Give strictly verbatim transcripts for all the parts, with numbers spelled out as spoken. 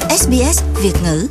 ét bê ét Việt ngữ.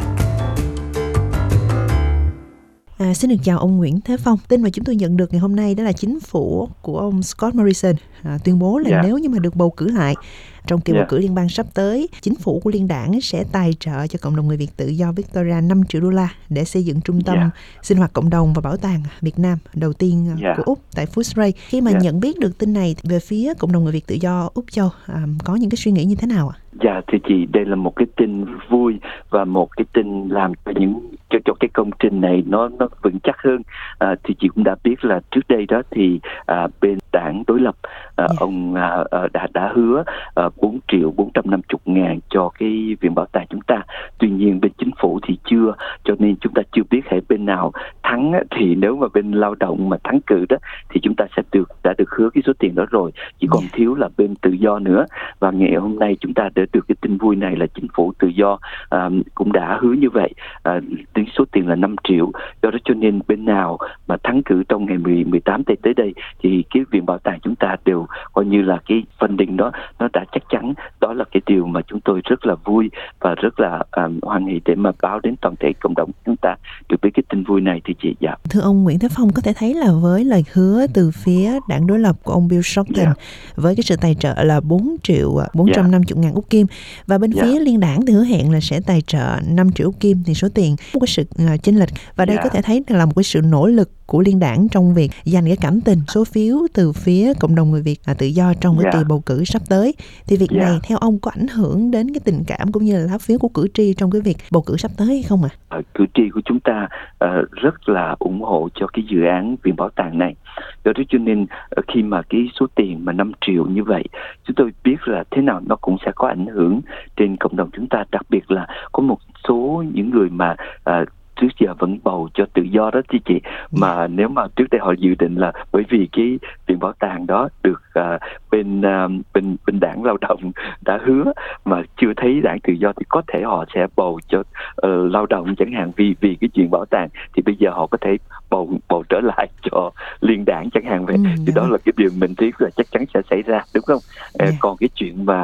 À, xin được chào ông Nguyễn Thế Phong. Tin mà chúng tôi nhận được ngày hôm nay đó là chính phủ của ông Scott Morrison à, tuyên bố là yeah. nếu như mà được bầu cử lại trong kỳ yeah. bầu cử liên bang sắp tới, chính phủ của liên đảng sẽ tài trợ cho cộng đồng người Việt tự do Victoria năm triệu đô la để xây dựng trung tâm yeah. sinh hoạt cộng đồng và bảo tàng Việt Nam đầu tiên yeah. của Úc tại Footscray. Khi mà yeah. nhận biết được tin này, về phía cộng đồng người Việt tự do Úc Châu à, có những cái suy nghĩ như thế nào ạ? Dạ thì chị, đây là một cái tin vui và một cái tin làm cho những cho cho cái công trình này nó nó vững chắc hơn. À, thì chị cũng đã biết là trước đây đó thì à, bên đảng đối lập à, yeah. ông à, đã đã hứa à, bốn triệu bốn trăm năm mươi ngàn cho cái viện bảo tàng chúng ta. Tuy nhiên bên chính phủ thì chưa, cho nên chúng ta chưa biết hệ bên nào thắng. Thì nếu mà bên lao động mà thắng cử đó thì chúng ta sẽ được đã được hứa cái số tiền đó rồi, chỉ còn yeah. thiếu là bên tự do nữa. Và ngày hôm nay chúng ta đã được cái tin vui này là chính phủ tự do à, cũng đã hứa như vậy, à, tính số tiền là năm triệu. Do đó cho nên bên nào mà thắng cử trong ngày mười, mười tám tây tới đây thì cái viện bảo tàng chúng ta đều coi như là cái funding đó nó đã chắc chắn. Đó là cái điều mà chúng tôi rất là vui và rất là um, hoan nghỉ để mà báo đến toàn thể cộng đồng chúng ta được biết cái tin vui này thì chị. Dạ. Thưa ông Nguyễn Thế Phong, có thể thấy là với lời hứa từ phía đảng đối lập của ông Bill Shorten yeah. với cái sự tài trợ là bốn triệu bốn trăm năm mươi yeah. ngàn Úc Kim, và bên yeah. phía liên đảng thì hứa hẹn là sẽ tài trợ năm triệu Úc Kim, thì số tiền một cái sự uh, chênh lệch, và đây yeah. có thể thấy là một cái sự nỗ lực của liên đảng trong việc dành cái cảm tình số phiếu từ phía cộng đồng người Việt à, tự do trong cái yeah. kỳ bầu cử sắp tới. Thì việc yeah. này theo ông có ảnh hưởng đến cái tình cảm cũng như là lá phiếu của cử tri trong cái việc bầu cử sắp tới hay không ạ? À? Cử tri của chúng ta uh, rất là ủng hộ cho cái dự án viện bảo tàng này. Do đó cho nên uh, khi mà cái số tiền mà năm triệu như vậy, chúng tôi biết là thế nào nó cũng sẽ có ảnh hưởng trên cộng đồng chúng ta, đặc biệt là có một số những người mà uh, trước giờ vẫn bầu cho tự do đó chị chị mà nếu mà trước đây họ dự định là bởi vì cái viện bảo tàng đó được uh, bên uh, bên bên đảng lao động đã hứa mà chưa thấy đảng tự do thì có thể họ sẽ bầu cho uh, lao động chẳng hạn, vì vì cái chuyện bảo tàng thì bây giờ họ có thể bầu bầu trở lại cho liên đảng chẳng hạn vậy. Ừ, thì đó là cái điều mình biết là chắc chắn sẽ xảy ra, đúng không? Yeah. Uh, còn cái chuyện mà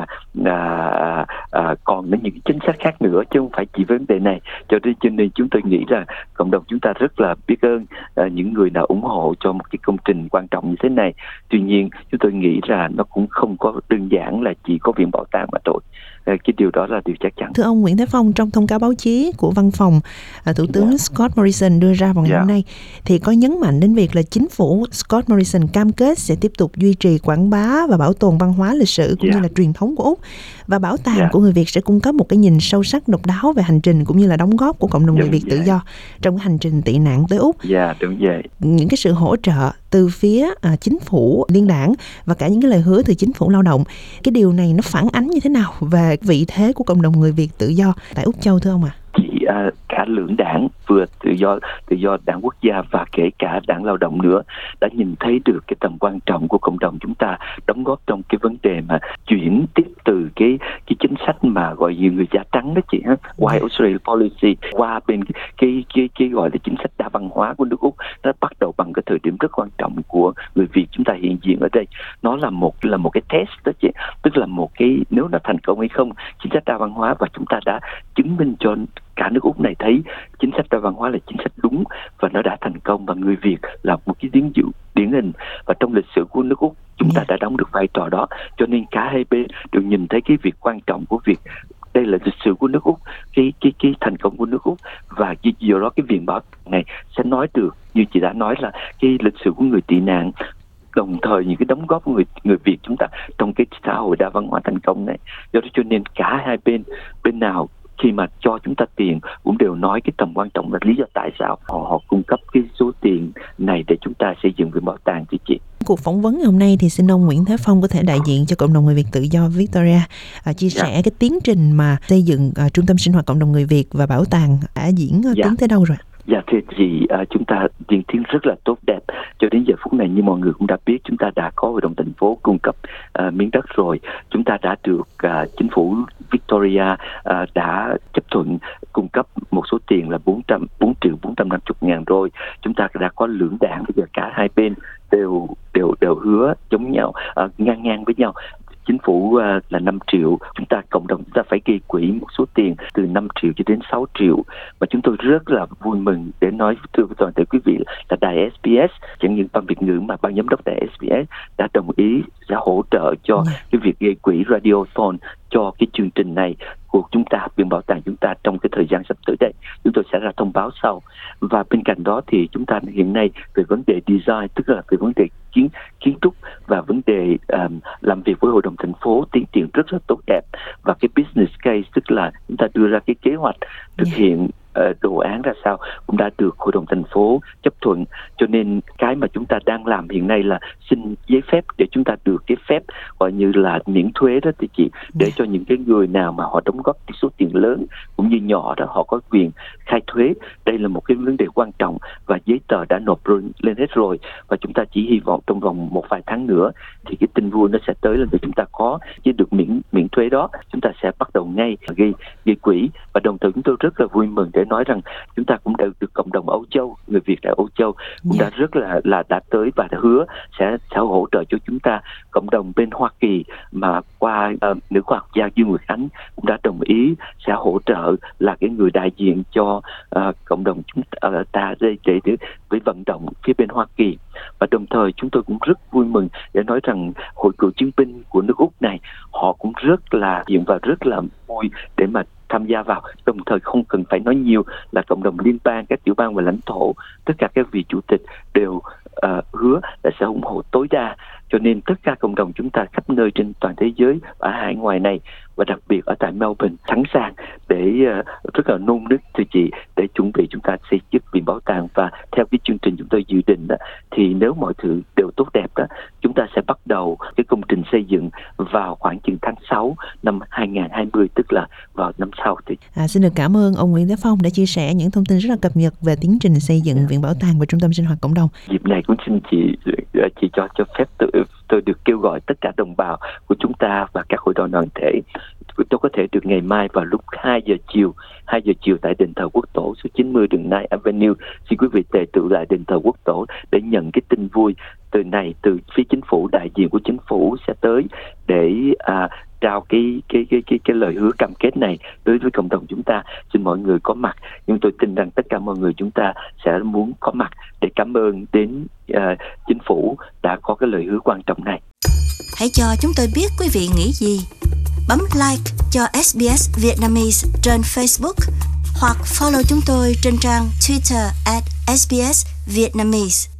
uh, uh, còn những cái chính sách khác nữa chứ không phải chỉ vấn đề này. Cho nên cho nên chúng tôi nghĩ rằng cộng đồng chúng ta rất là biết ơn uh, những người nào ủng hộ cho một cái công trình quan trọng như thế này. Tuy nhiên chúng tôi nghĩ là nó cũng không có đơn giản là chỉ có viện bảo tàng mà thôi. Uh, cái điều đó là điều chắc chắn. Thưa ông Nguyễn Thế Phong, trong thông cáo báo chí của văn phòng uh, Thủ tướng yeah. Scott Morrison đưa ra vào ngày yeah. hôm nay thì có nhấn mạnh đến việc là chính phủ Scott Morrison cam kết sẽ tiếp tục duy trì quảng bá và bảo tồn văn hóa lịch sử cũng yeah. như là truyền thống của Úc, và bảo tàng yeah. của người Việt sẽ cung cấp một cái nhìn sâu sắc độc đáo về hành trình cũng như là đóng góp của cộng đồng đúng người Việt vậy. tự do trong cái hành trình tị nạn tới Úc. Dạ yeah, đúng vậy. Những cái sự hỗ trợ từ phía à, chính phủ liên đảng và cả những cái lời hứa từ chính phủ lao động, cái điều này nó phản ánh như thế nào về vị thế của cộng đồng người Việt tự do tại Úc Châu thưa ông ạ? À? Chỉ uh, cả lưỡng đảng, vừa tự do tự do đảng quốc gia và kể cả đảng lao động nữa đã nhìn thấy được cái tầm quan trọng của cộng đồng chúng ta đóng góp trong cái vấn đề mà chuyển tiếp từ cái cái chính sách mà gọi như người da trắng đó chị ha, White Australia Policy qua bên cái cái cái, cái gọi là chính sách đa văn hóa của nước Úc. Nó bắt đầu bằng cái thời điểm rất quan trọng của người Việt chúng ta hiện diện ở đây. Nó là một là một cái test đó chị, tức là một cái nếu nó thành công hay không chính sách đa văn hóa, và chúng ta đã chứng minh cho cả nước Úc này thấy chính sách đa văn hóa là chính sách đúng và nó đã thành công, và người Việt là một cái điển dụ điển hình và trong lịch sử của nước Úc chúng ta đã đóng được vai trò đó. Cho nên cả hai bên đều nhìn thấy cái việc quan trọng của việc đây là lịch sử của nước Úc, cái cái cái thành công của nước Úc, và do đó cái viện bảo tàng này sẽ nói được như chị đã nói là cái lịch sử của người tị nạn, đồng thời những cái đóng góp của người người Việt chúng ta trong cái xã hội đa văn hóa thành công này. Do đó cho nên cả hai bên bên nào khi mà cho chúng ta tiền cũng đều nói cái tầm quan trọng là lý do tại sao họ họ cung cấp cái số tiền này để chúng ta xây dựng viện bảo tàng chị chị. Cuộc phỏng vấn ngày hôm nay thì xin ông Nguyễn Thế Phong có thể đại diện cho cộng đồng người Việt tự do Victoria à, chia sẻ yeah. cái tiến trình mà xây dựng à, trung tâm sinh hoạt cộng đồng người Việt và bảo tàng đã diễn à, yeah. tiến tới đâu rồi? Dạ thì gì à, chúng ta tiến tiến rất là tốt đẹp cho đến giờ phút này. Như mọi người cũng đã biết, chúng ta đã có hội đồng thành phố cung cấp à, miếng đất rồi. Chúng ta đã được à, chính phủ Victoria à, đã chấp thuận cung cấp một số tiền là bốn triệu bốn trăm năm mươi ngàn rồi. Chúng ta đã có lưỡng đảng, bây giờ cả hai bên đều đều đều hứa giống nhau, à, ngang ngang với nhau. Chính phủ uh, là năm triệu, chúng ta cộng đồng chúng ta phải gây quỹ một số tiền từ năm triệu cho đến sáu triệu. Và chúng tôi rất là vui mừng để nói thưa với toàn thể quý vị là đài ét bê ét, chẳng những ban Việt ngữ mà ban giám đốc đài ét bê ét đã đồng ý sẽ hỗ trợ cho cái việc gây quỹ Radiothon cho cái chương trình này của chúng ta, Viện Bảo tàng chúng ta trong cái thời gian sắp tới đây. Chúng tôi sẽ ra thông báo sau. Và bên cạnh đó thì chúng ta hiện nay về vấn đề design, tức là về vấn đề kiến kiến trúc và vấn đề um, làm việc với hội đồng thành phố tiến triển rất rất tốt đẹp. Và cái business case, tức là chúng ta đưa ra cái kế hoạch thực hiện uh, đồ án ra sao cũng đã được hội đồng thành phố chấp thuận. Cho nên cái mà chúng ta đang làm hiện nay là xin giấy phép để chúng ta được cái phép gọi như là miễn thuế đó thì chị, để cho những cái người nào mà họ đóng góp cái số tiền lớn cũng như nhỏ đó họ có quyền khai thuế. Đây là một cái vấn đề quan trọng và giấy tờ đã nộp lên hết rồi, và chúng ta chỉ hy vọng trong vòng một vài tháng nữa thì cái tin vui nó sẽ tới là để chúng ta có chứ được miễn miễn thuế đó, chúng ta sẽ bắt đầu ngay ghi ghi quỹ. Và đồng thời chúng tôi rất là vui mừng để nói rằng chúng ta cũng đã được cộng đồng Âu Châu, người Việt tại Âu Châu cũng yeah. đã rất là là đã tới và đã hứa sẽ sẽ hỗ trợ cho chúng ta. Cộng đồng bên Hoa Kỳ mà qua uh, nữ khoa học gia Dương Nguyệt Ánh cũng đã đồng ý sẽ hỗ trợ là cái người đại diện cho uh, cộng đồng chúng uh, ta để, để, để với vận động phía bên Hoa Kỳ. Và đồng thời chúng tôi cũng rất vui mừng để nói rằng hội cựu chiến binh của nước Úc này họ cũng rất là hiện và rất là vui để mà tham gia vào. Đồng thời không cần phải nói nhiều là cộng đồng liên bang, các tiểu bang và lãnh thổ, tất cả các vị chủ tịch đều uh, hứa là sẽ ủng hộ tối đa. Cho nên tất cả cộng đồng chúng ta khắp nơi trên toàn thế giới, ở hải ngoại này và đặc biệt ở tại Melbourne sẵn sàng để uh, rất là nôn nức thưa chị để chuẩn bị chúng ta xây dựng Viện Bảo tàng. Và theo cái chương trình chúng tôi dự định đó, thì nếu mọi thứ đều tốt đẹp đó, chúng ta sẽ bắt đầu cái công trình xây dựng vào khoảng chừng tháng sáu năm hai nghìn không trăm hai mươi, tức là vào năm sau. Thì à, xin được cảm ơn ông Nguyễn Thế Phong đã chia sẻ những thông tin rất là cập nhật về tiến trình xây dựng Viện Bảo tàng và Trung tâm Sinh hoạt Cộng đồng. Dịp này cũng xin chị chị cho cho phép tôi, tôi được kêu gọi tất cả đồng bào của chúng ta và các hội đoàn đoàn thể. Tôi có thể được ngày mai vào lúc hai giờ chiều, hai giờ chiều tại đền thờ Quốc Tổ số chín mươi đường Nine Avenue. Xin quý vị tề tựu lại đền thờ Quốc Tổ để nhận cái tin vui từ này, từ phía chính phủ, đại diện của chính phủ sẽ tới để à, trao cái cái cái cái cái lời hứa cam kết này đối với cộng đồng chúng ta. Xin mọi người có mặt, nhưng tôi tin rằng tất cả mọi người chúng ta sẽ muốn có mặt để cảm ơn đến uh, chính phủ đã có cái lời hứa quan trọng này. Hãy cho chúng tôi biết quý vị nghĩ gì. Bấm like cho ét bê ét Vietnamese trên Facebook hoặc follow chúng tôi trên trang Twitter at ét bê ét Vietnamese.